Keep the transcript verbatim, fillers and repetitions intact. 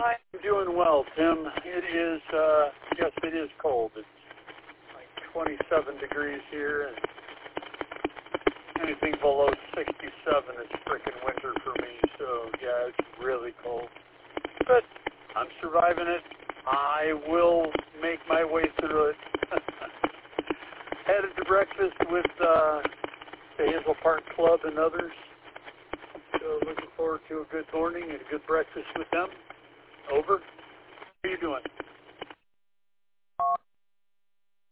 I'm doing well, Tim. It is, uh, yes, it is cold. It's like twenty-seven degrees here, and anything below sixty-seven is freaking winter for me. So, yeah, it's really cold. But I'm surviving it. I will make my way through it. Headed to breakfast with uh, the Hazel Park Club and others. So looking forward to a good morning and a good breakfast with them. Over. How are you doing?